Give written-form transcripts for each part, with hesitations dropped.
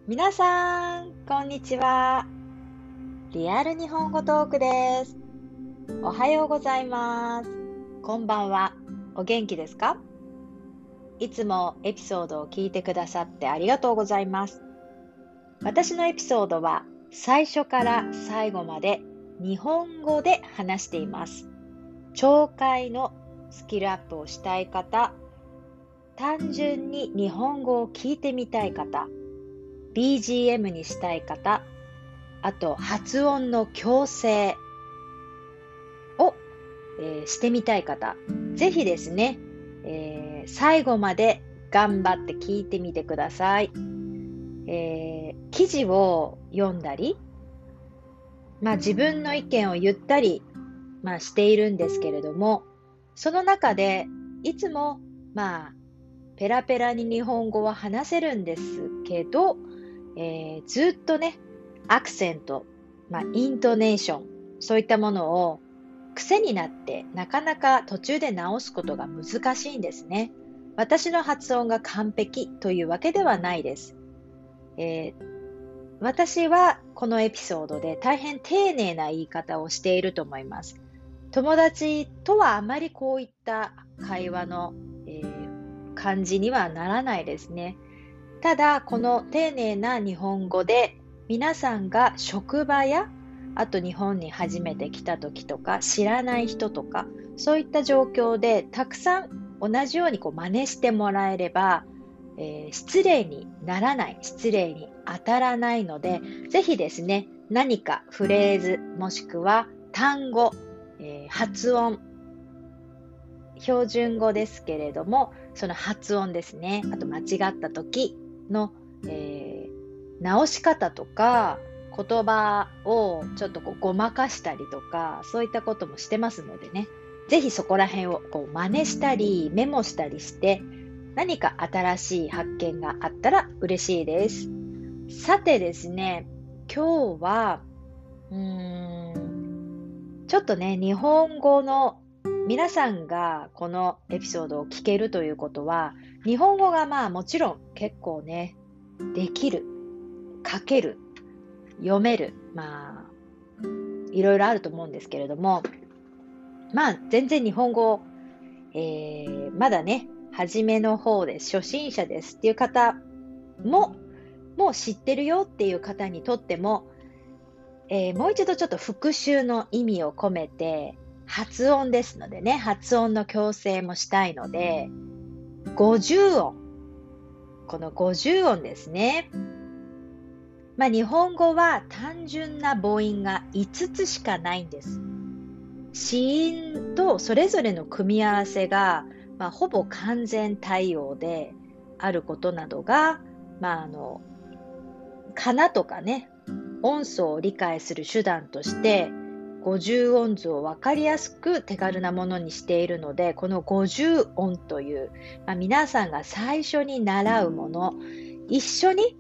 皆さん、こんにちは。リアル日本語トークです。おはようございます。こんばんは。お元気ですか？いつもエピソードを聞いてくださってありがとうございます。私のエピソードは最初から最後まで日本語で話しています。聴解のスキルアップをしたい方、単純に日本語を聞いてみたい方、BGM にしたい方、あと発音の矯正を、してみたい方、ぜひですね、最後まで頑張って聞いてみてください。記事を読んだり、自分の意見を言ったり、しているんですけれども、その中でいつも、ペラペラに日本語は話せるんですけど、ずっとね、アクセント、イントネーション、そういったものを癖になってなかなか途中で直すことが難しいんですね。私の発音が完璧というわけではないです。私はこのエピソードで大変丁寧な言い方をしていると思います。友達とはあまりこういった会話の、感じにはならないですね。ただ、この丁寧な日本語で皆さんが職場や、あと日本に初めて来た時とか、知らない人とか、そういった状況でたくさん同じように真似してもらえれば、失礼にならない、失礼に当たらないので、ぜひですね、何かフレーズ、もしくは単語、発音、標準語ですけれども、その発音ですね。あと間違った時の、直し方とか、言葉をちょっとごまかしたりとか、そういったこともしてますのでね。ぜひそこら辺を真似したり、メモしたりして、何か新しい発見があったら嬉しいです。さてですね、今日は、ちょっとね、日本語の皆さんがこのエピソードを聞けるということは、日本語がもちろん結構ね、できる、書ける、読める、いろいろあると思うんですけれども、全然日本語、まだね、初めの方です、初心者ですっていう方も、もう知ってるよっていう方にとっても、もう一度ちょっと復習の意味を込めて、発音ですのでね、発音の矯正もしたいので、50音。この50音ですね。日本語は単純な母音が5つしかないんです。子音とそれぞれの組み合わせが、ほぼ完全対応であることなどが、かなとかね、音素を理解する手段として、50音図を分かりやすく手軽なものにしているので、この50音という、皆さんが最初に習うもの、一緒に、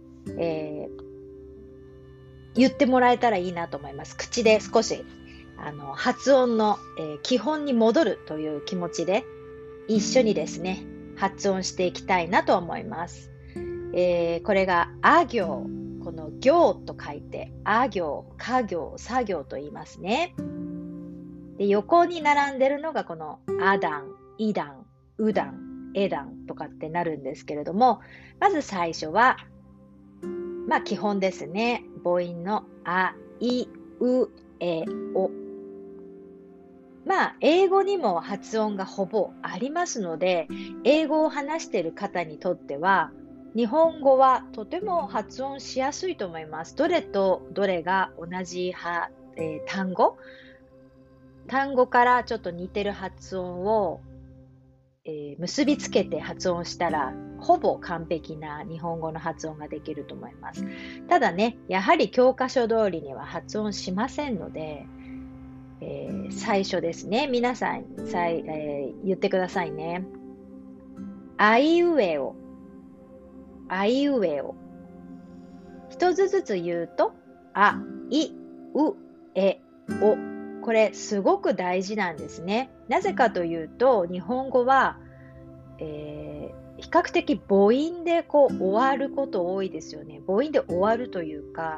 言ってもらえたらいいなと思います。口で少し発音の、基本に戻るという気持ちで、一緒にですね、発音していきたいなと思います。これがあ行、この行と書いて、あ行、か行、さ行と言いますね。で、横に並んでるのがこのあ段、い段、う段、え段とかってなるんですけれども、まず最初は、基本ですね。母音のあ、い、う、え、お。英語にも発音がほぼありますので、英語を話している方にとっては、日本語はとても発音しやすいと思います。どれとどれが同じ単語からちょっと似てる発音を、結びつけて発音したら、ほぼ完璧な日本語の発音ができると思います。ただね、やはり教科書通りには発音しませんので、最初ですね。皆さん、言ってくださいね。あいうえお。あいうえお。一つずつ言うと、あ、い、う、え、お。これすごく大事なんですね。なぜかというと、日本語は比較的母音でこう終わること多いですよね。母音で終わるというか、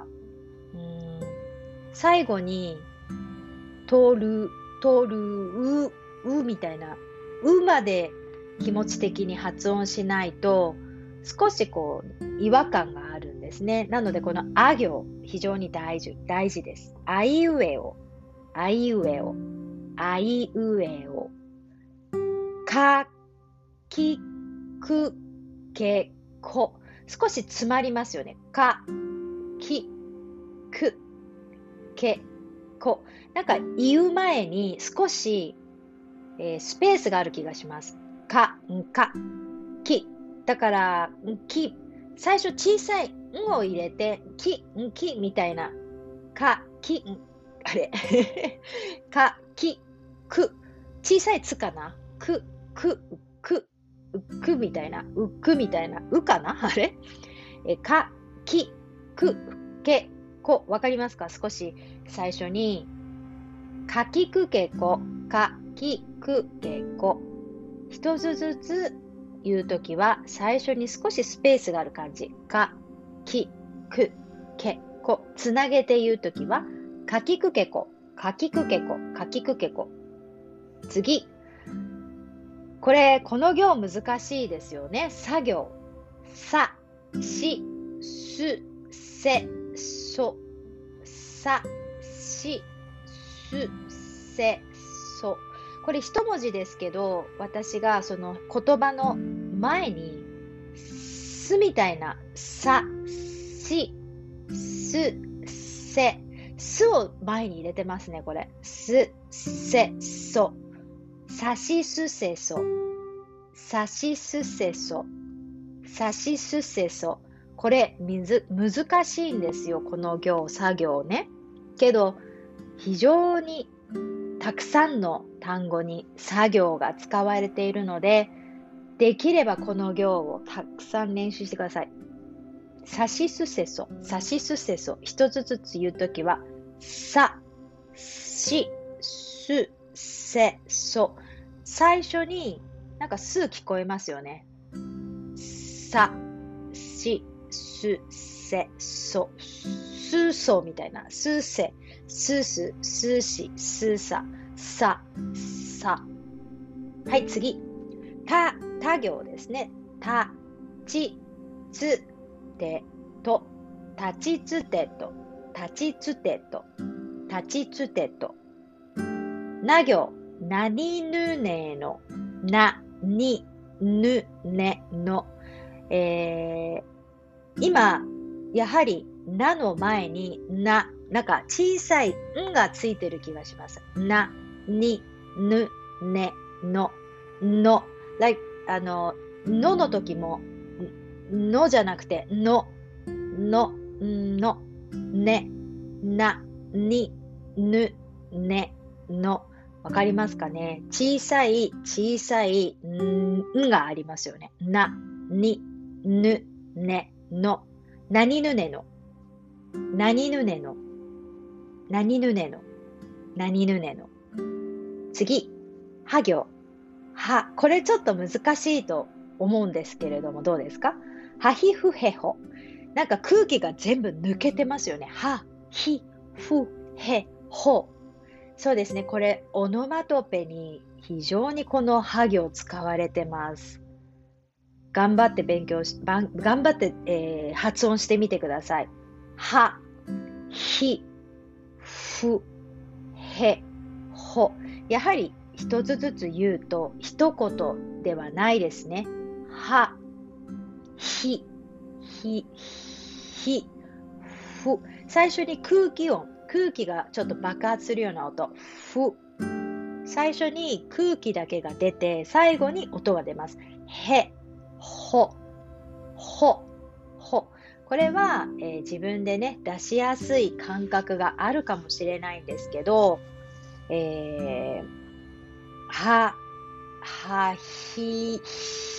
最後に通る、みたいな、まで気持ち的に発音しないと、少しこう違和感があるんですね。なのでこのあ行、非常に大事です。あいうえお、あいうえお、あいうえお、か、き、く、け、こ。少し詰まりますよね。か、き、く、け、こ。なんか言う前に少し、スペースがある気がします。か、き。だから、き。最初小さいんを入れて、きみたいな。か、き、あれ。か、き、く。小さいつかな。く、みたいな。みたいな。かなあれか、き、く、け、こ。わかりますか？少し最初に、かきくけこ、かきくけこ。一つずつ言うときは、最初に少しスペースがある感じ。か、き、く、け、こ。つなげて言うときは、かきくけこ、かきくけこ、かきくけこ。次。この行難しいですよね。作業。さ、し、す、せ、そ。さ、し、す、せ、そ。これ一文字ですけど、私がその言葉の前に、すみたいな、さ、し、す、せ、すを前に入れてますね、これ。す、せ、そ。さしすせそ。さしすせそ。さしすせそ。これ、難しいんですよ、この行、作業ね。けど、非常にたくさんの単語に作業が使われているので、できればこの行をたくさん練習してください。さしすせそ、さしすせそ。一つずつ言うときは、さ、し、す、せ、そ。最初になんかす聞こえますよね。さ、し、す、せ、そ。すそみたいな。すせ、すす、すし、すさ、さ、さ。はい、次。た行ですね。た、ち、つ、て、と。たちつてと。たちつてと。たちつてと。な行。なにぬねの。な、に、ぬ、ねの。今、やはり、なの前に、なんか小さいんがついてる気がします。な、に、ぬ、ね、の、の。の時も、のじゃなくて、の、ね、な、に、ぬ、ね、の。わかりますかね？小さい、んがありますよね。な、に、ぬ、ね、の。なにぬねの。なにぬねの。なにぬねの。なにぬねの。次。は行。は。これちょっと難しいと思うんですけれども、どうですか？はひふへほ。なんか空気が全部抜けてますよね。は、ひ、ふ、へ、ほ。そうですね。これ、オノマトペに非常にこのは行使われてます。頑張って発音してみてください。は、ひ、ふ、へ、ほ。やはり一つずつ言うと一言ではないですね。は、ひ、ふ。最初に空気がちょっと爆発するような音。ふ。最初に空気だけが出て、最後に音が出ます。へ、ほ、ほ。これは、自分でね、出しやすい感覚があるかもしれないんですけど、は、ひ、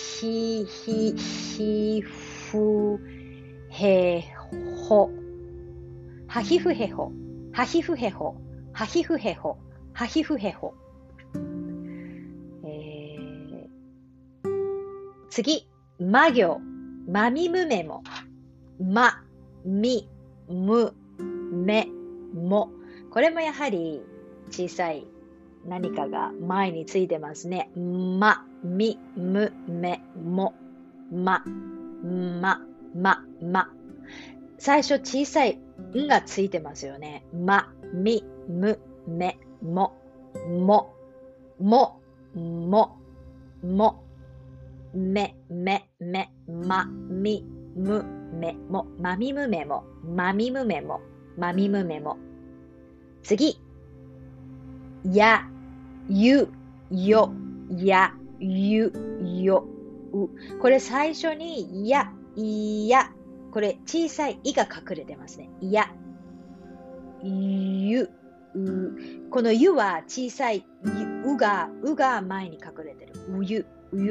ふ、へ、ほ。はひふへほ。はひふへほ。はひふへほ。はひふへほ。 次、ま行。まみむめも。ま、み、む、め、も。これもやはり小さい何かが前についてますね。ま、み、む、め、も。ま、ま、ま。最初小さいんがついてますよね。ま、み、む、め、も。も、も、も。め、ま、み、む、めも、まみむめも、まみむめも、まみむめも。次、や、ゆ、よ、や、ゆ、よ、う。これ最初に、や、いや。これ小さいいが隠れてますね。や、ゆ、う。このゆは小さいうが前に隠れてる。うゆ、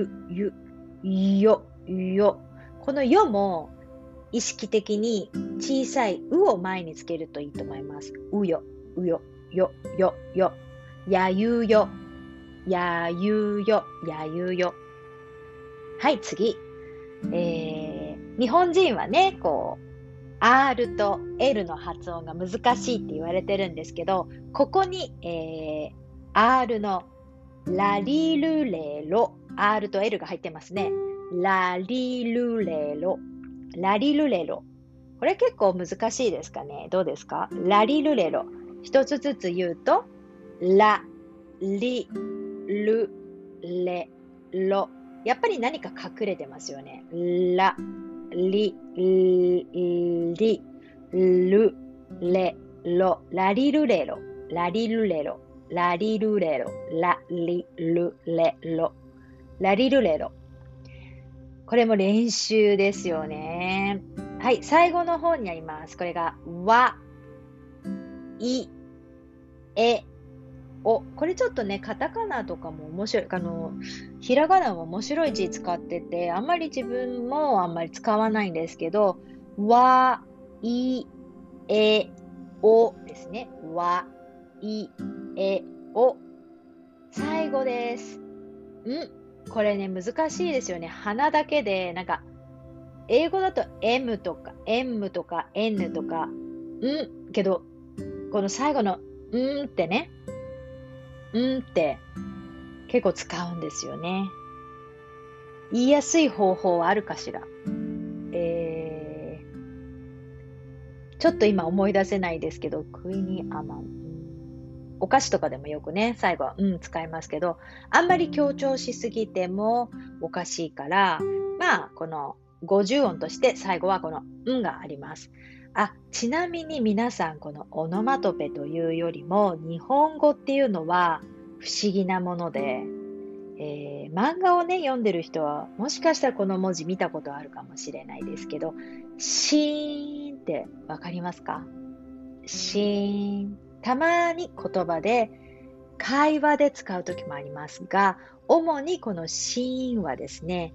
よ。このよも意識的に小さいうを前につけるといいと思います。うよ。やゆよ。はい、次。日本人はね、R と L の発音が難しいって言われてるんですけど、ここに、R のラリルレロ、R と L が入ってますね。ラリルレロ。これ結構難しいですかね。どうですか？ラリルレロ。一つずつ言うと、ラ、リ、ル、レ、ロ。やっぱり何か隠れてますよね。ラ、リ、リ、ル、レ、ロ。ラリルレロ。ラリルレロ。ラリルレロ。これも練習ですよね。はい、最後の方にあります。これが、わ、い、え、お。これちょっとね、カタカナとかも面白い。ひらがなも面白い字使ってて、あんまり自分もあんまり使わないんですけど、わ、い、え、おですね。わ、い、え、お。最後です。これね、難しいですよね。鼻だけで、英語だと M とか N とか、けど、この最後のってね、って結構使うんですよね。言いやすい方法はあるかしら。ちょっと今思い出せないですけど、クイニアマン。お菓子とかでもよくね、最後は使いますけど、あんまり強調しすぎてもおかしいから、この50音として最後はこのがあります。ちなみに皆さんこのオノマトペというよりも日本語っていうのは不思議なもので、漫画をね読んでる人はもしかしたらこの文字見たことあるかもしれないですけど、シーンってわかりますか？シーン。たまに言葉で会話で使うときもありますが、主にこのシーンはですね、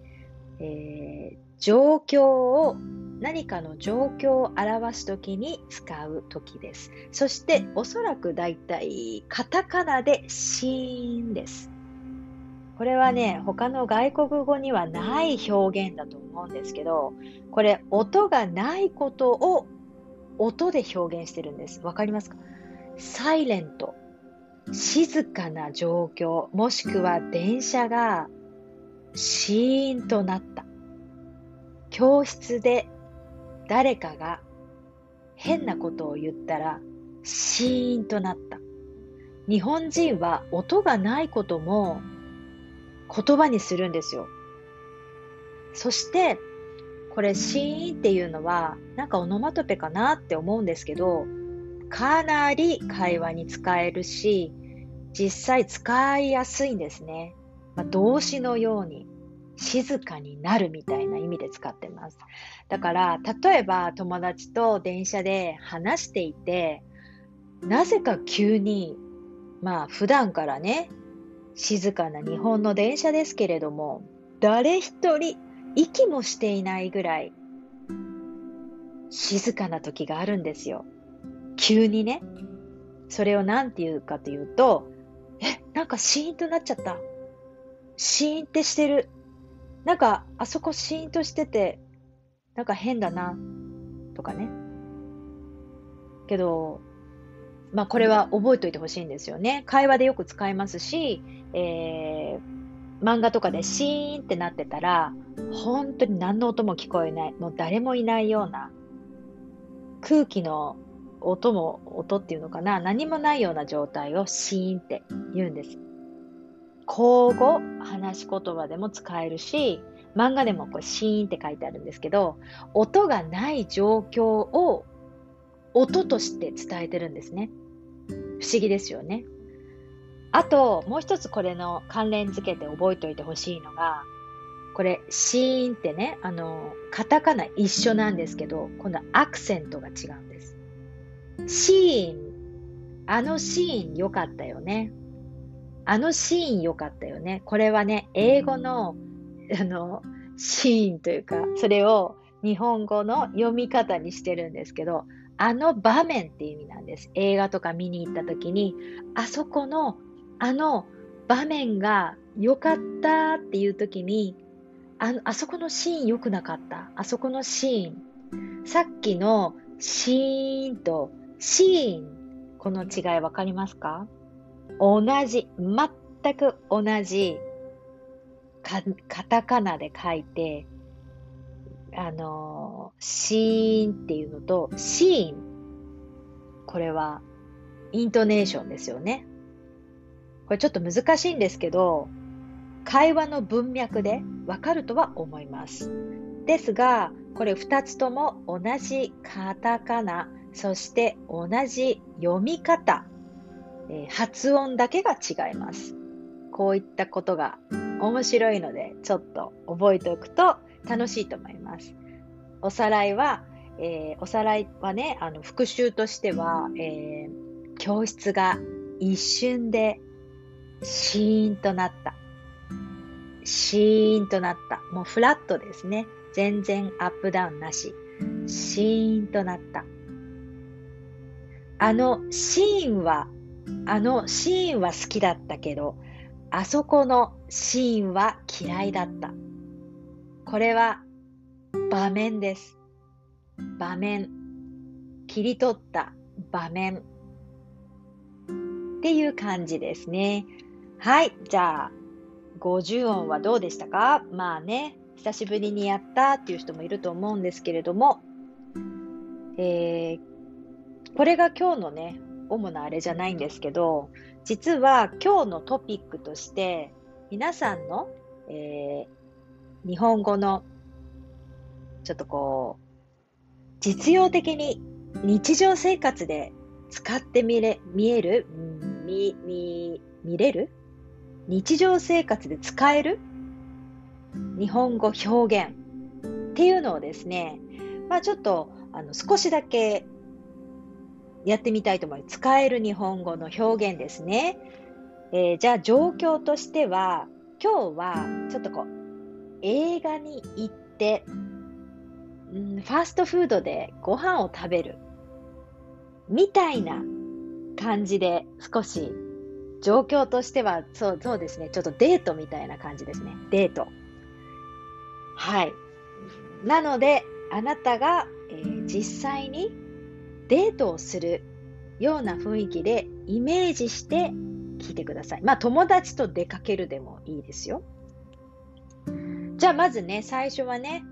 何かの状況を表すときに使うときです。そしておそらくだいたいカタカナでシーンです。これはね、他の外国語にはない表現だと思うんですけど、これ音がないことを音で表現してるんです。わかりますか？サイレント。静かな状況、もしくは電車がシーンとなった。教室で誰かが変なことを言ったらシーンとなった。日本人は音がないことも言葉にするんですよ。そしてこれシーンっていうのはオノマトペかなって思うんですけど、かなり会話に使えるし、実際使いやすいんですね。動詞のように静かになるみたいな意味で使ってます。だから例えば友達と電車で話していて、なぜか急に普段からね静かな日本の電車ですけれども、誰一人息もしていないぐらい静かな時があるんですよ。急にね。それを何て言うかというと、シーンとなっちゃった。シーンってしてる。 なんか、あそこシーンとしてて、なんか変だな、とかね。けど、まあ、これは覚えておいてほしいんですよね。会話でよく使いますし、漫画とかでシーンってなってたら、本当に何の音も聞こえない、もう誰もいないような、空気の音っていうのかな、何もないような状態をシーンって言うんです。口語、話し言葉でも使えるし、漫画でもこうシーンって書いてあるんですけど、音がない状況を音として伝えてるんですね。不思議ですよね。あと、もう一つこれの関連付けて覚えておいてほしいのが、これ、シーンってね、カタカナ一緒なんですけど、今度はアクセントが違うんです。シーン、あのシーン良かったよね。あのシーン良かったよね。これはね、英語の、あの、シーンというか、それを日本語の読み方にしてるんですけど、あの場面って意味なんです。映画とか見に行った時に、あそこの、あの場面が良かったっていう時に、あそこのシーン良くなかった。あそこのシーン。さっきのシーンとシーン。この違いわかりますか？同じ、全く同じカタカナで書いて、シーンっていうのと、シーン。これは、イントネーションですよね。これちょっと難しいんですけど、会話の文脈でわかるとは思います。ですが、これ二つとも同じカタカナ、そして同じ読み方、発音だけが違います。こういったことが面白いので、ちょっと覚えておくと楽しいと思います。おさらいは、ね、復習としては、教室が一瞬でシーンとなった。シーンとなった。もうフラットですね。全然アップダウンなし。シーンとなった。あのシーンは、あのシーンは好きだったけど、あそこのシーンは嫌いだった。これは場面です。場面。切り取った場面っていう感じですね。はい。じゃあ、50音はどうでしたか？まあね、久しぶりにやったっていう人もいると思うんですけれども、これが今日のね、主なあれじゃないんですけど、実は今日のトピックとして、皆さんの、日本語のちょっとこう、実用的に日常生活で使って見れる日常生活で使える日本語表現っていうのをですね、まあちょっと少しだけやってみたいと思います。使える日本語の表現ですね。じゃあ状況としては、今日はちょっとこう映画に行って、ファーストフードでご飯を食べるみたいな感じで少し状況としてはそうですね。ちょっとデートみたいな感じですね。デート。はい。なので、あなたが、実際にデートをするような雰囲気でイメージして聞いてください。まあ、友達と出かけるでもいいですよ。じゃあ、まずね、最初はね、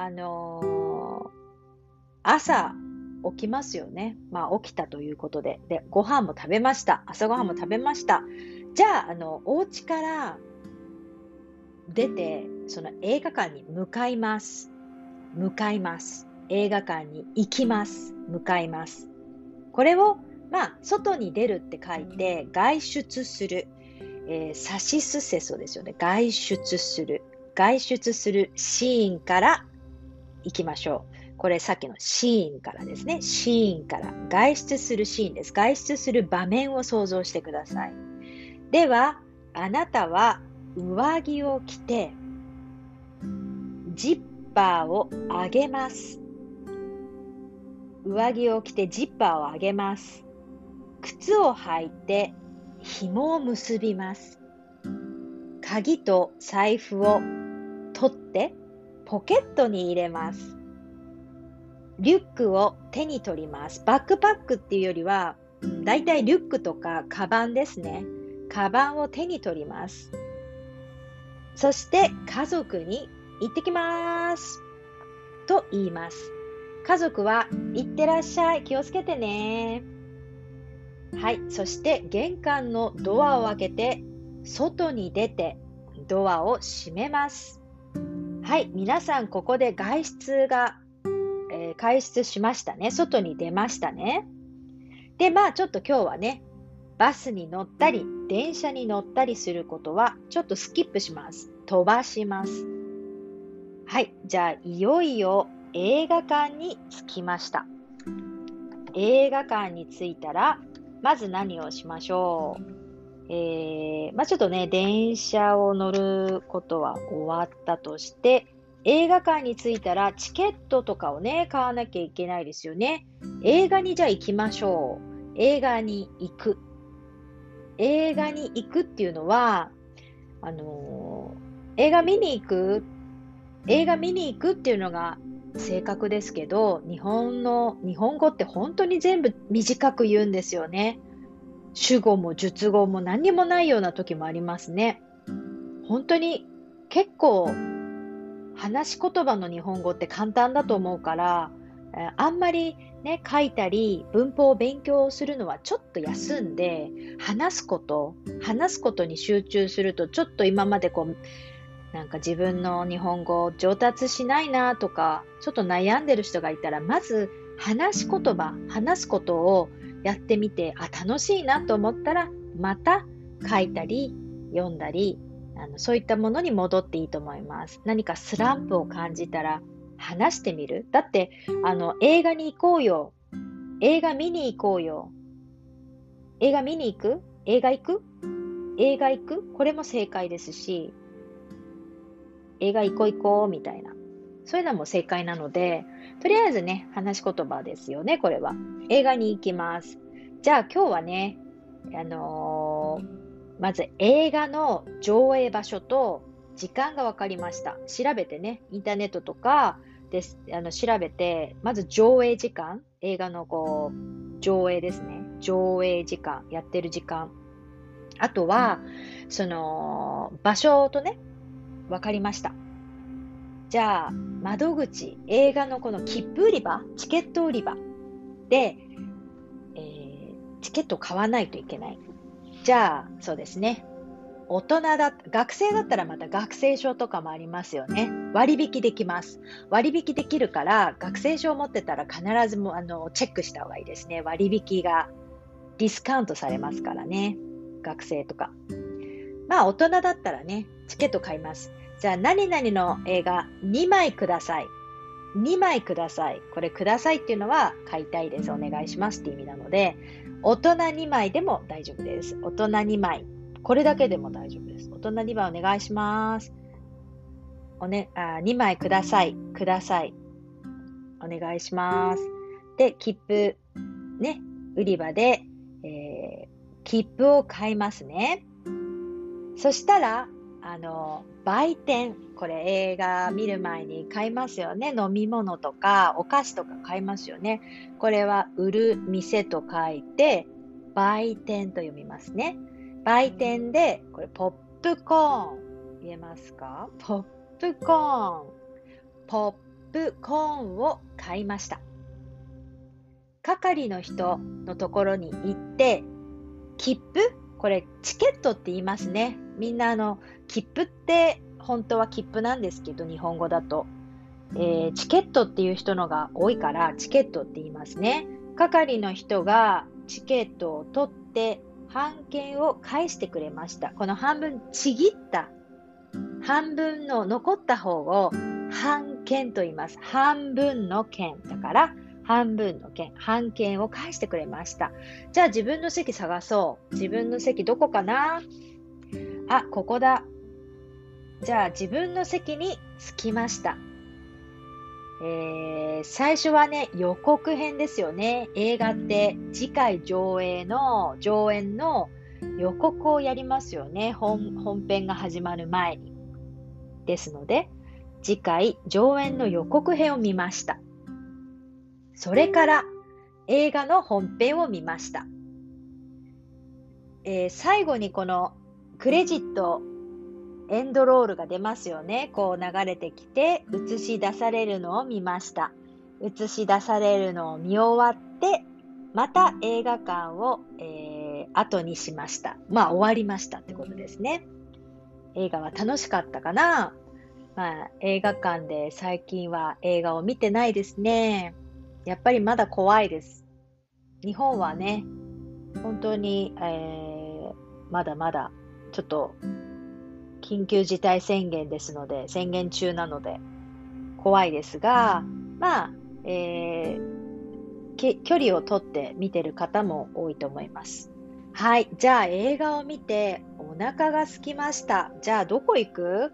朝起きますよね。まあ、起きたということで。で、ご飯も食べました。朝ご飯も食べました。じゃあ、お家から出て、その映画館に向かいます。向かいます。映画館に行きます。向かいます。これを、まあ、外に出るって書いて、外出する。さしすせそですよね。外出する。外出するシーンから行きましょう。これさっきのシーンからですね。シーンから外出するシーンです。外出する場面を想像してください。では、あなたは上着を着て、ジッパーを上げます。上着を着てジッパーを上げます。靴を履いて紐を結びます。鍵と財布を取ってポケットに入れます。リュックを手に取ります。バックパックっていうよりは、だいたいリュックとかカバンですね。カバンを手に取ります。そして家族に行ってきますと言います。家族は行ってらっしゃい、気をつけてね。はい、そして玄関のドアを開けて外に出てドアを閉めます。はい、皆さんここで外出しましたね。外に出ましたね。で、ちょっと今日はね、バスに乗ったり、電車に乗ったりすることはちょっとスキップします。飛ばします。はい、じゃあいよいよ映画館に着きました。映画館に着いたら、まず何をしましょう。ちょっとね、電車を乗ることは終わったとして、映画館に着いたらチケットとかをね、買わなきゃいけないですよね。映画にじゃあ行きましょう。映画に行く。映画に行くっていうのは、映画見に行くっていうのが正確ですけど、日本語って本当に全部短く言うんですよね。主語も述語も何にもないような時もありますね。本当に結構話し言葉の日本語って簡単だと思うから、あんまりね、書いたり文法を勉強するのはちょっと休んで、話すことに集中すると、ちょっと今までなんか自分の日本語上達しないなとか、ちょっと悩んでる人がいたら、まず話すことをやってみて、楽しいなと思ったら、また書いたり読んだり、そういったものに戻っていいと思います。何かスランプを感じたら話してみる。だって、映画に行こうよ。映画見に行こうよ。映画見に行く？映画行く？これも正解ですし、映画行こうみたいな。そういうのも正解なので、とりあえずね、話し言葉ですよね、これは。映画に行きます。じゃあ今日はね、まず映画の上映場所と時間が分かりました。調べてね、インターネットとかで調べて、まず上映時間、映画の上映ですね。上映時間、やってる時間。あとは、場所とね、分かりました。じゃあ、窓口、映画のこの切符売り場、チケット売り場で、チケットを買わないといけない。じゃあ、そうですね。学生だったらまた学生証とかもありますよね。割引できます。割引できるから、学生証を持ってたら必ずチェックした方がいいですね。割引がディスカウントされますからね。学生とか。大人だったらね、チケット買います。じゃあ、何々の映画2枚ください。2枚ください。これくださいっていうのは買いたいです。お願いしますって意味なので、大人2枚でも大丈夫です。大人2枚。これだけでも大丈夫です。大人2枚お願いします。2枚ください。ください。お願いします。で、切符、ね、売り場で、切符を買いますね。そしたら、売店、これ映画見る前に買いますよね。飲み物とかお菓子とか買いますよね。これは売る店と書いて売店と読みますね。売店でこれポップコーン言えますか？ポップコーンを買いました。係の人のところに行って切符、これチケットって言いますね。みんな切符って本当は切符なんですけど、日本語だと、チケットっていう人のが多いからチケットって言いますね。係の人がチケットを取って半券を返してくれました。この半分ちぎった半分の残った方を半券と言います。半分の券だから半分の券、半券を返してくれました。じゃあ自分の席探そう。自分の席どこかな？ここだ。じゃあ自分の席に着きました。最初はね、予告編ですよね。映画って次回上演の予告をやりますよね。本編が始まる前に。ですので、 次回上演の予告編を見ました。それから映画の本編を見ました。最後にこのクレジット、エンドロールが出ますよね。こう流れてきて映し出されるのを見ました。映し出されるのを見終わって、また映画館を、後にしました。終わりましたってことですね。映画は楽しかったかな？映画館で最近は映画を見てないですね。やっぱりまだ怖いです。日本はね、本当に、まだまだちょっと緊急事態宣言ですので、宣言中なので怖いですが、距離をとって見てる方も多いと思います。はい。じゃあ映画を見てお腹が空きました。じゃあどこ行く？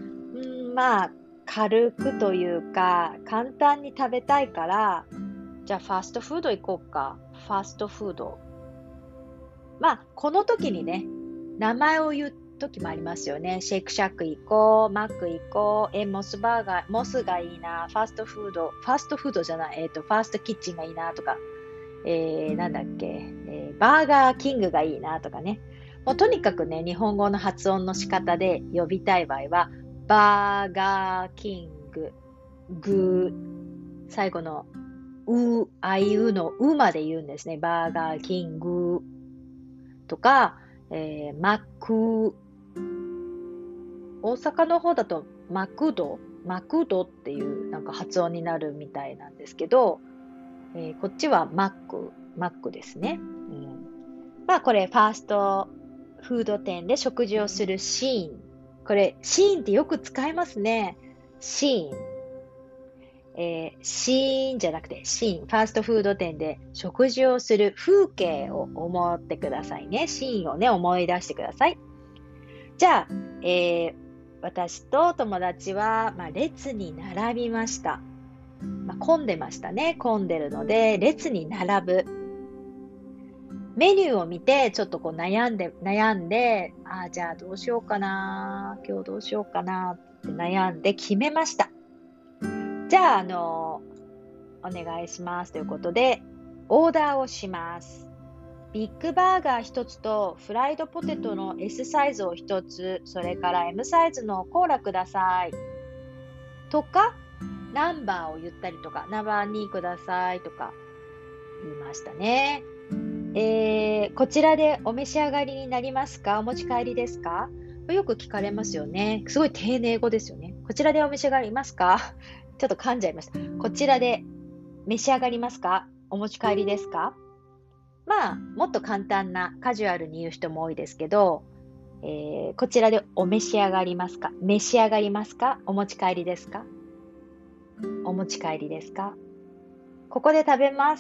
軽くというか、簡単に食べたいから、じゃあファストフード行こうか。ファストフード。この時にね、名前を言う時もありますよね。シェイクシャック行こう、マック行こう、モスバーガー、モスがいいな、ファストフードじゃない、ファーストキッチンがいいなとか、なんだっけ、バーガーキングがいいなとかね。もうとにかくね、日本語の発音の仕方で呼びたい場合は、バーガーキング、最後のあいうのまで言うんですね。バーガーキングとか、マック、大阪の方だとマクドっていうなんか発音になるみたいなんですけど、こっちはマックですね。これファーストフード店で食事をするシーン。これシーンってよく使いますね。シーン。シーンじゃなくてシーン。ファーストフード店で食事をする風景を思ってくださいね。シーンをね、思い出してください。じゃあ、私と友達は、列に並びました。混んでましたね。混んでるので、列に並ぶ。メニューを見て、ちょっとこう悩んで、じゃあどうしようかな。今日どうしようかなって悩んで決めました。じゃあ、お願いしますということで、オーダーをします。ビッグバーガー1つとフライドポテトの S サイズを1つ、それから M サイズのコーラください。とか、ナンバーを言ったりとか、ナンバー2くださいとか言いましたね。こちらでお召し上がりになりますか？お持ち帰りですか？よく聞かれますよね。すごい丁寧語ですよね。こちらでお召し上がりますか？ちょっと噛んじゃいました。こちらで召し上がりますか？お持ち帰りですか？もっと簡単なカジュアルに言う人も多いですけど、こちらでお召し上がりますか？召し上がりますか？お持ち帰りですか？お持ち帰りですか？ここで食べます。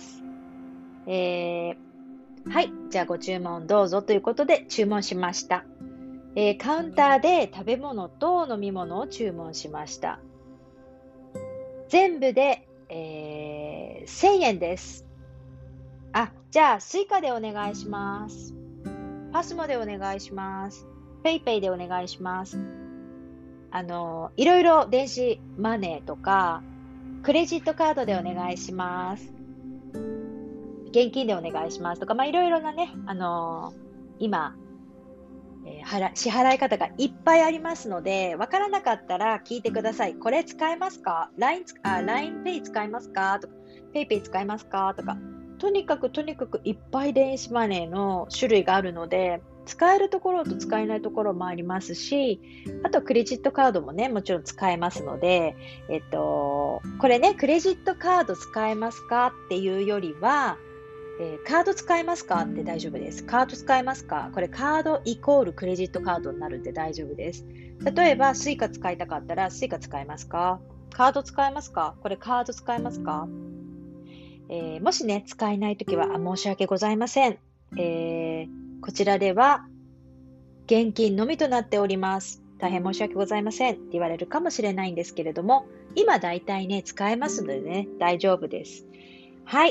はい。じゃあご注文どうぞということで注文しました。カウンターで食べ物と飲み物を注文しました。全部で、1000円です。じゃあスイカでお願いします。パスモでお願いします。ペイペイでお願いします。いろいろ電子マネーとか、クレジットカードでお願いします。現金でお願いしますとか、いろいろなね、今、支払い方がいっぱいありますので、わからなかったら聞いてください。これ使えますか？ LINE Pay 使えますか？とか、PayPay 使えますか？とか、とにかくいっぱい電子マネーの種類があるので、使えるところと使えないところもありますし、あとクレジットカードもね、もちろん使えますので、これね、クレジットカード使えますかっていうよりは、カード使えますかって大丈夫です。カード使えますか？これカードイコールクレジットカードになるんで大丈夫です。例えば、スイカ使いたかったら、スイカ使えますか？カード使えますか？これカード使えますか？もしね、使えないときは申し訳ございません。こちらでは現金のみとなっております。大変申し訳ございませんって言われるかもしれないんですけれども、今だいたいね、使えますのでね、大丈夫です。はい、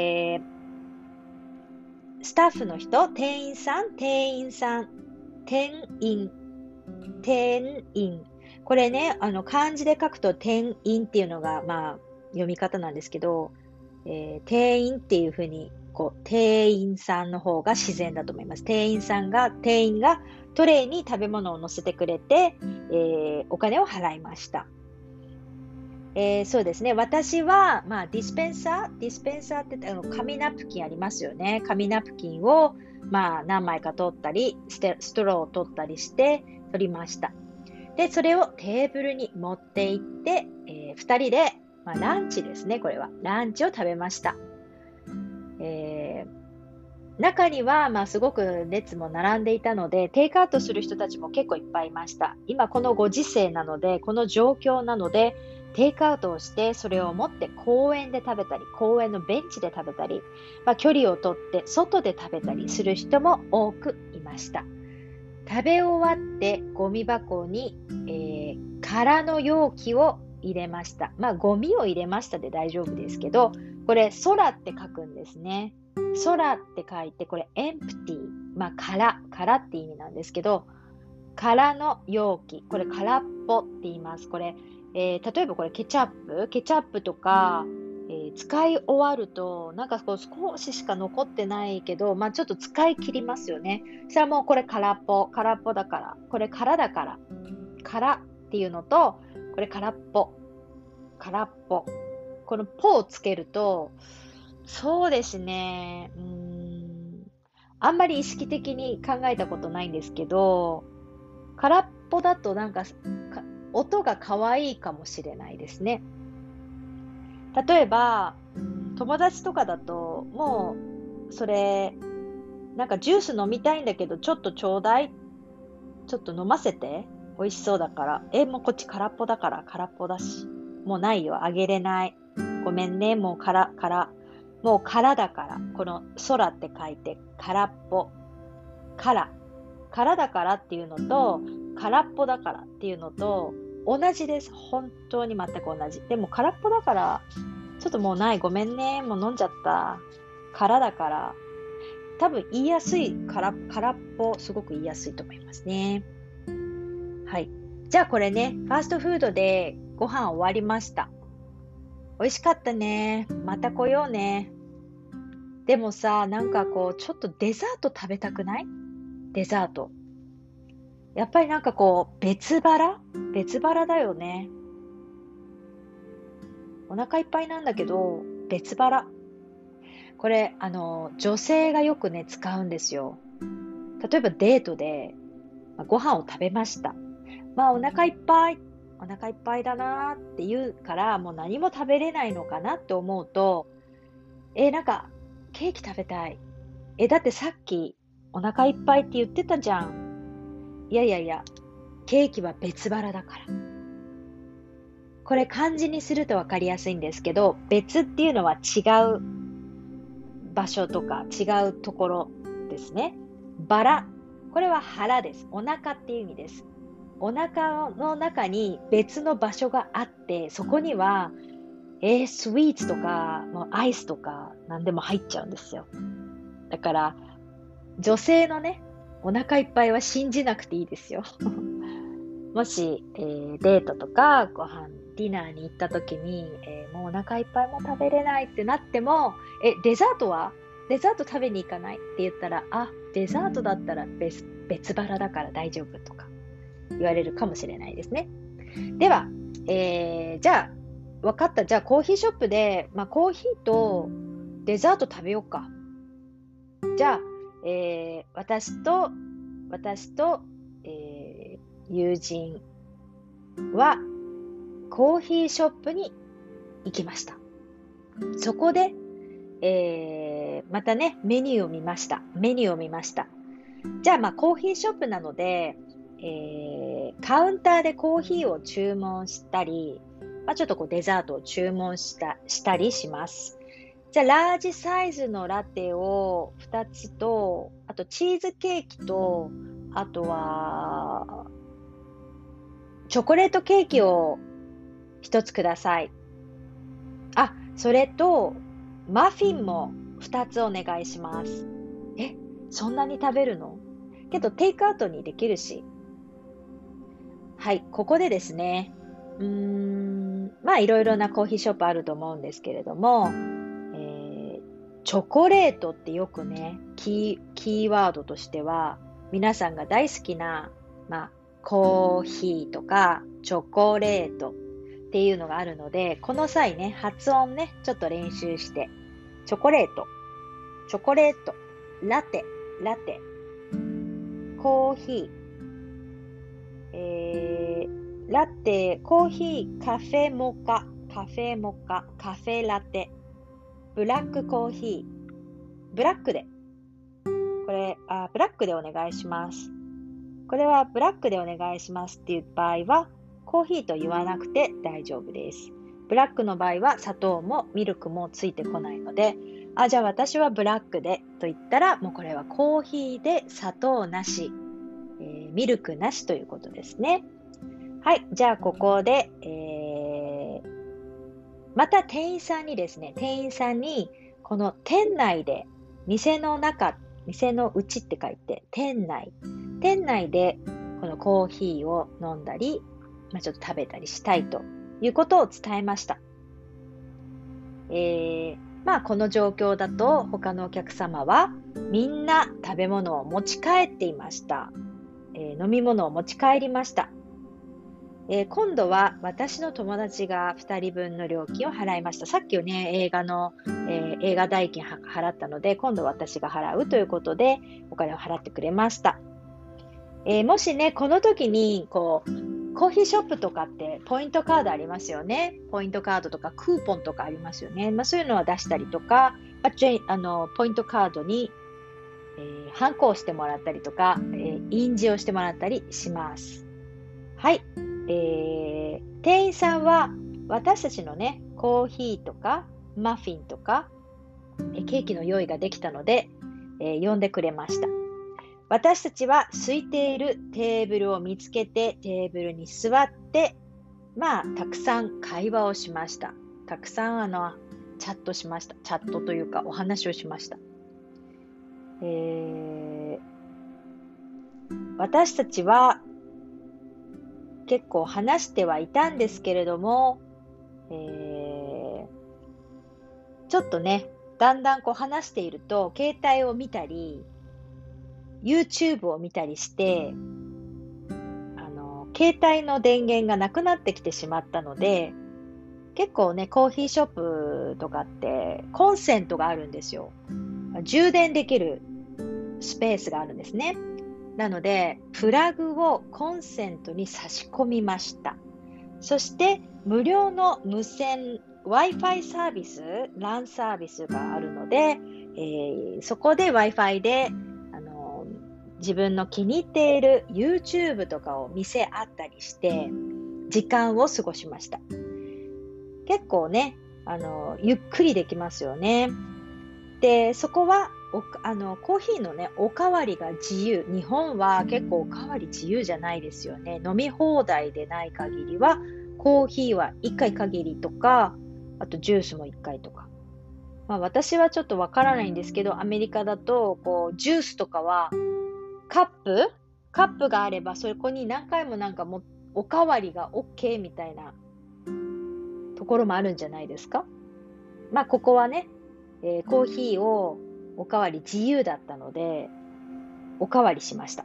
スタッフの人、店員さん。 これね、漢字で書くと店員っていうのが、読み方なんですけど、店員っていうふうに、店員さんの方が自然だと思います。店員がトレイに食べ物を乗せてくれて、お金を払いました。そうですね。私は、ディスペンサーって紙ナプキンありますよね。紙ナプキンを、何枚か取ったり、ストローを取ったりして取りました。で、それをテーブルに持って行って、二人で、ランチですね、これは。ランチを食べました。中には、すごく列も並んでいたので、テイクアウトする人たちも結構いっぱいいました。今このご時世なので、この状況なので、テイクアウトをして、それを持って公園で食べたり、公園のベンチで食べたり、距離をとって外で食べたりする人も多くいました。食べ終わってゴミ箱に、空の容器を入れました。ゴミを入れましたで大丈夫ですけど、これ空って書くんですね。空って書いて、これ empty、空って意味なんですけど、空の容器、これ空っぽって言います。これ、例えばこれケチャップとか、使い終わると、少ししか残ってないけど、ちょっと使い切りますよね。そしたらもうこれ空っぽだから、これ空だから、空っていうのと、これ空っぽ。このポをつけると、そうですね、あんまり意識的に考えたことないんですけど、空っぽだと音が可愛いかもしれないですね。例えば、友達とかだと、もう、それ、ジュース飲みたいんだけど、ちょっとちょうだい。ちょっと飲ませて。美味しそうだから。もうこっち空っぽだから、空っぽだし。もうないよ。あげれない。ごめんね。もうもう空だから。この空って書いて、空っぽ。空だからっていうのと、空っぽだからっていうのと、同じです。本当に全く同じ。でも空っぽだから、ちょっともうない。ごめんね。もう飲んじゃった。空だから。多分言いやすい。空っぽ、すごく言いやすいと思いますね。はい。じゃあこれね、ファーストフードでご飯終わりました。美味しかったね。また来ようね。でもさ、ちょっとデザート食べたくない？デザート。やっぱり別腹だよね。お腹いっぱいなんだけど、別腹。これ、女性がよくね、使うんですよ。例えばデートで、ご飯を食べました。お腹いっぱいだなーって言うから、もう何も食べれないのかなって思うと、ケーキ食べたい。だってさっき、お腹いっぱいって言ってたじゃん。いや、ケーキは別腹だから。これ漢字にするとわかりやすいんですけど、別っていうのは違う場所とか違うところですね。バラ。これは腹です。お腹っていう意味です。お腹の中に別の場所があって、そこには、スイーツとか、もうアイスとか何でも入っちゃうんですよ。だから、女性のね、お腹いっぱいは信じなくていいですよ。もし、デートとかディナーに行った時に、もうお腹いっぱいも食べれないってなっても、デザート食べに行かないって言ったら、デザートだったら別腹だから大丈夫とか言われるかもしれないですね。では、じゃあ、分かった。じゃあ、コーヒーショップで、コーヒーとデザート食べようか。じゃあ、私と、友人はコーヒーショップに行きました。そこで、またね、メニューを見ました。じゃあ、コーヒーショップなので、カウンターでコーヒーを注文したり、ちょっとデザートを注文したりします。じゃあ、ラージサイズのラテを2つと、あとチーズケーキと、あとは、チョコレートケーキを1つください。それと、マフィンも2つお願いします。そんなに食べるの？けど、テイクアウトにできるし。 はい、ここでですね、まあいろいろなコーヒーショップあると思うんですけれども、チョコレートってよくね、キーワードとしては、皆さんが大好きな、まあ、コーヒーとかチョコレートっていうのがあるので、この際ね、発音ね、ちょっと練習して、チョコレート、チョコレート、ラテ、ラテ、コーヒー、ラテ、コーヒー、カフェモカ、カフェモカ、カフェラテ、ブラックコーヒー、ブラックで、ブラックでお願いします。これはブラックでお願いしますっていう場合は、コーヒーと言わなくて大丈夫です。ブラックの場合は砂糖もミルクもついてこないので、じゃあ私はブラックでと言ったら、もうこれはコーヒーで砂糖なし、ミルクなしということですね。はい、じゃあここで、また店員さんにこの店内で、店の内って書いて、店内でこのコーヒーを飲んだり、ちょっと食べたりしたいということを伝えました。この状況だと他のお客様はみんな食べ物を持ち帰っていました。飲み物を持ち帰りました。今度は私の友達が2人分の料金を払いました。さっきね、映画代金払ったので、今度は私が払うということで、お金を払ってくれました。もしね、この時に、コーヒーショップとかってポイントカードありますよね。ポイントカードとかクーポンとかありますよね。そういうのは出したりとか、ポイントカードに、ハンコをしてもらったりとか、印字をしてもらったりします。はい。店員さんは私たちのね、コーヒーとかマフィンとかケーキの用意ができたので、呼んでくれました。私たちは空いているテーブルを見つけてテーブルに座って、たくさん会話をしました。たくさんチャットしました。チャットというかお話をしました。私たちは結構話してはいたんですけれども、ちょっとね、だんだん話していると、携帯を見たり、YouTube を見たりして、携帯の電源がなくなってきてしまったので、結構ね、コーヒーショップとかってコンセントがあるんですよ。充電できるスペースがあるんですね。なので、プラグをコンセントに差し込みました。そして、無料の無線 Wi-Fi サービス、LAN サービスがあるので、そこで Wi-Fi で、自分の気に入っている YouTube とかを見せ合ったりして、時間を過ごしました。結構ね、ゆっくりできますよね。で、そこはコーヒーのね、おかわりが自由。日本は結構おかわり自由じゃないですよね。飲み放題でない限りは、コーヒーは1回限りとか、あとジュースも1回とか。私はちょっとわからないんですけど、アメリカだと、ジュースとかは、カップがあれば、そこに何回もおかわりが OK みたいなところもあるんじゃないですか。ここはね、コーヒーをおかわり自由だったので、おかわりしました。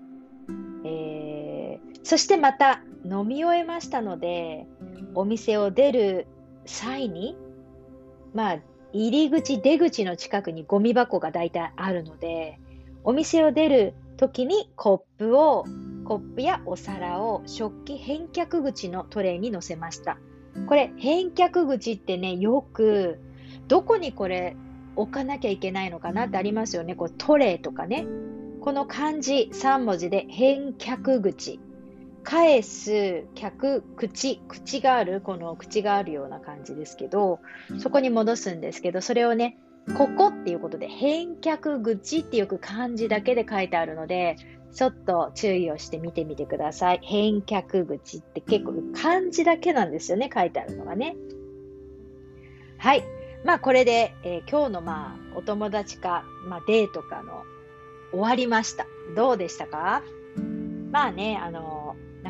そしてまた飲み終えましたので、お店を出る際に、入り口、出口の近くにゴミ箱が大体あるので、お店を出る時にコップやお皿を食器返却口のトレイに乗せました。これ、返却口ってね、よく、どこにこれ置かなきゃいけないのかなってありますよね。トレイとかね。この漢字3文字で返却口。返す、口がある、この口があるような感じですけど、そこに戻すんですけど、それをね、ここっていうことで、返却口ってよく漢字だけで書いてあるので、ちょっと注意をして見てみてください。返却口って結構漢字だけなんですよね、書いてあるのがね。はい。これで、今日のお友達か、デートかの終わりました。どうでしたか？な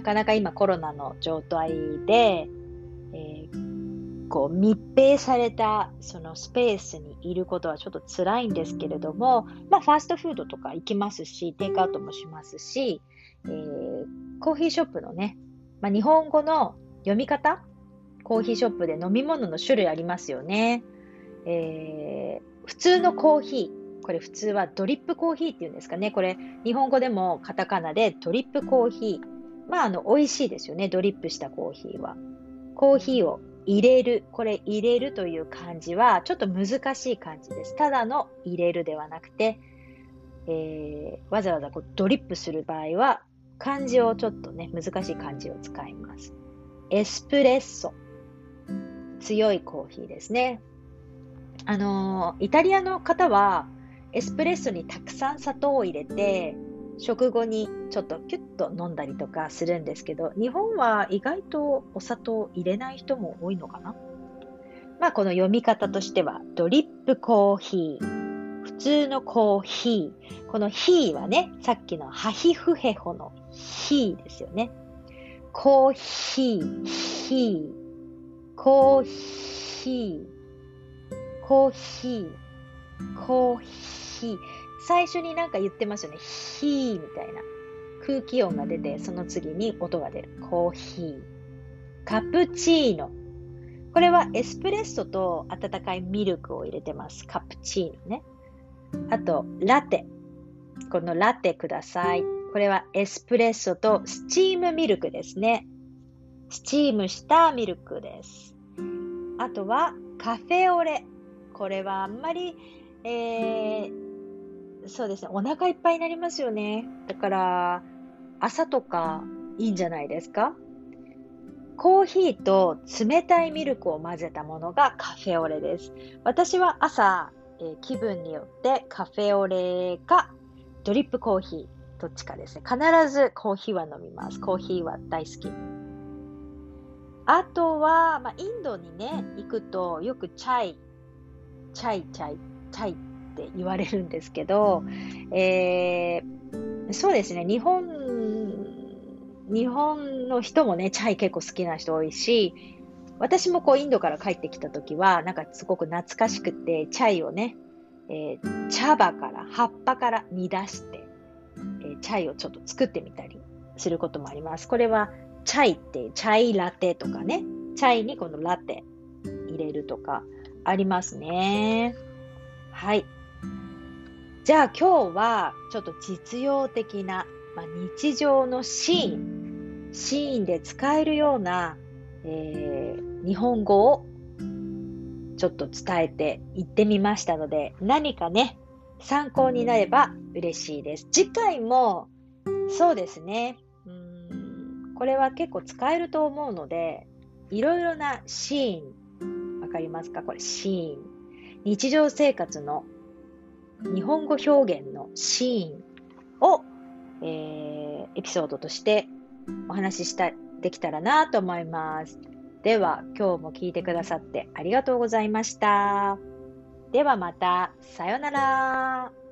かなか今コロナの状態で、こう密閉されたそのスペースにいることはちょっと辛いんですけれども、ファーストフードとか行きますし、テイクアウトもしますし、コーヒーショップのね、日本語の読み方、コーヒーショップで飲み物の種類ありますよね。普通のコーヒー、これ普通はドリップコーヒーっていうんですかね。これ日本語でもカタカナでドリップコーヒー。美味しいですよね。ドリップしたコーヒーは。コーヒーを入れる。これ入れるという漢字はちょっと難しい漢字です。ただの入れるではなくて、わざわざドリップする場合は漢字をちょっとね、難しい漢字を使います。エスプレッソ。強いコーヒーですね。イタリアの方はエスプレッソにたくさん砂糖を入れて、食後にちょっとキュッと飲んだりとかするんですけど、日本は意外とお砂糖を入れない人も多いのかな。この読み方としては、ドリップコーヒー、普通のコーヒー。このヒーはね、さっきのハヒフヘホのヒーですよね。コーヒー、ヒー、コーヒー、コーヒー、コーヒー。最初になんか言ってますよね。ヒーみたいな。空気音が出て、その次に音が出る。コーヒー。カプチーノ。これはエスプレッソと温かいミルクを入れてます。カプチーノね。あと、ラテ。このラテください。これはエスプレッソとスチームミルクですね。スチームしたミルクです。あとはカフェオレ。これはあんまり、そうですね。お腹いっぱいになりますよね。だから、朝とかいいんじゃないですか？コーヒーと冷たいミルクを混ぜたものがカフェオレです。私は朝、気分によってカフェオレかドリップコーヒー、どっちかですね。必ずコーヒーは飲みます。コーヒーは大好き。あとは、インドにね、行くとよくチャイって言われるんですけど、そうですね、日本の人もね、チャイ結構好きな人多いし、私もインドから帰ってきた時は、なんかすごく懐かしくて、チャイをね、茶葉から葉っぱから煮出して、チャイをちょっと作ってみたりすることもあります。これはチャイってチャイラテとかね、チャイにこのラテ入れるとかありますね。はい。じゃあ今日はちょっと実用的な、日常のシーンで使えるような、日本語をちょっと伝えていってみましたので、何かね、参考になれば嬉しいです。次回もそうですね、これは結構使えると思うので、いろいろなシーン、わかりますか？これシーン。日常生活の日本語表現のシーンを、エピソードとしてお話しできたらなと思います。では、今日も聞いてくださってありがとうございました。ではまた、さよなら。